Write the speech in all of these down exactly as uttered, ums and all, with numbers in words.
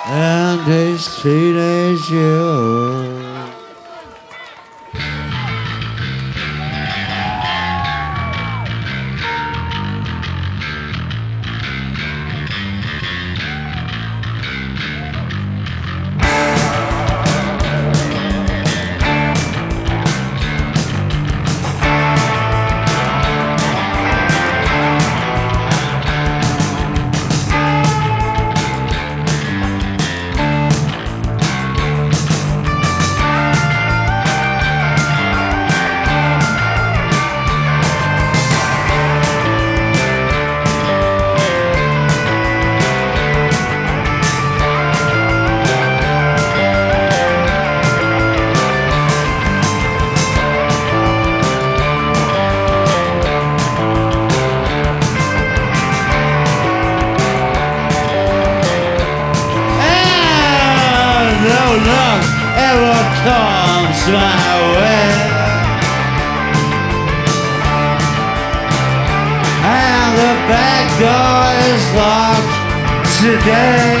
and his teenage years. Luck ever comes my way, and the back door is locked today,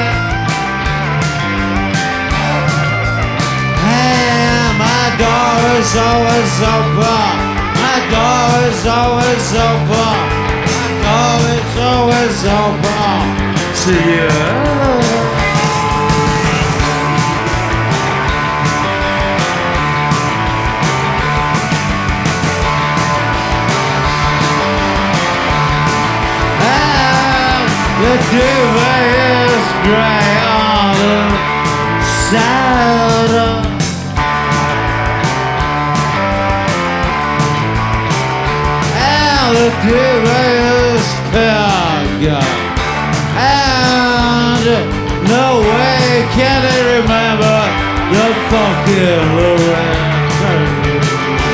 and my door is always open, my door is always open, my door is always open to you. The duvet is gray on the side, and the duvet is pink, and no way can I remember the fucking lyrics.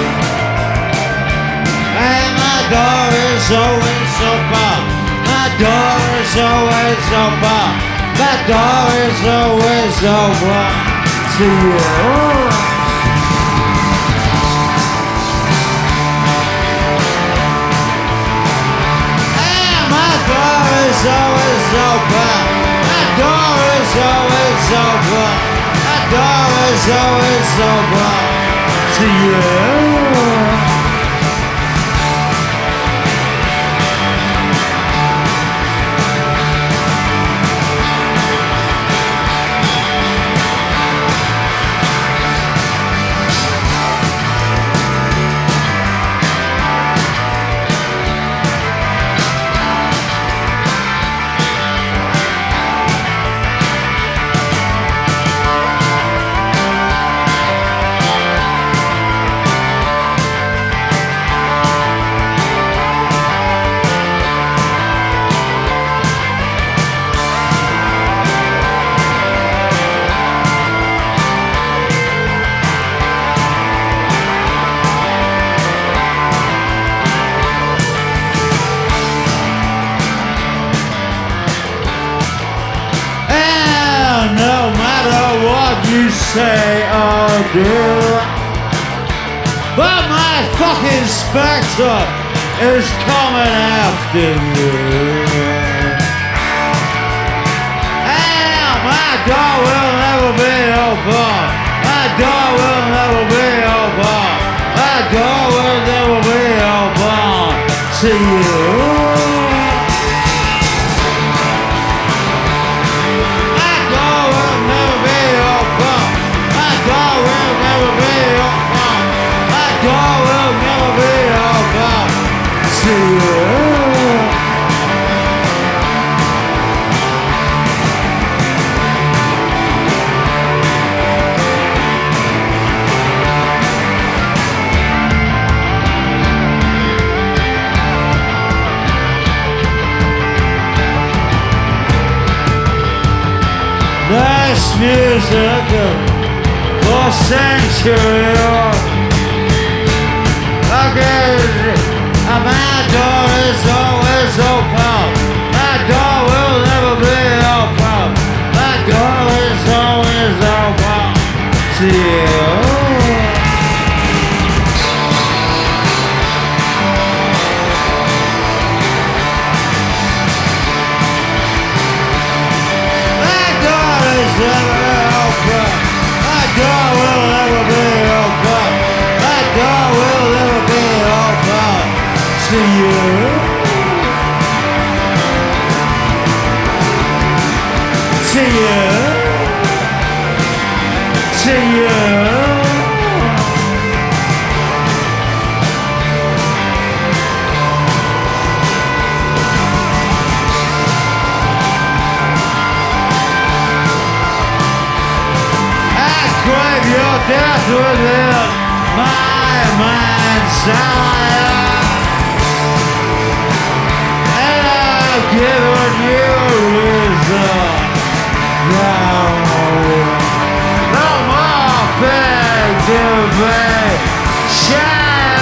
And my door is always open. My door is always open. My door is always open to you. And my door is always open. My door is always open. My door is always open to you. No matter what you say or do, but my fucking spectre is coming after you. And my door will never be open. My door will never be open. My door will never be open to you. This music for centuries. Again, my door is always open. My door will never be open. My door is always open to you. See you. See you. Crave your death within my mind's eye, and I've given you reason. No, no more big debate.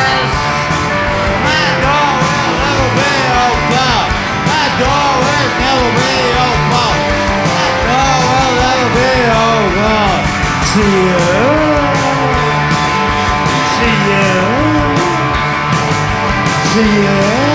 My door will never be open. My door will never be open. My door will never be open. See you. See you. See you.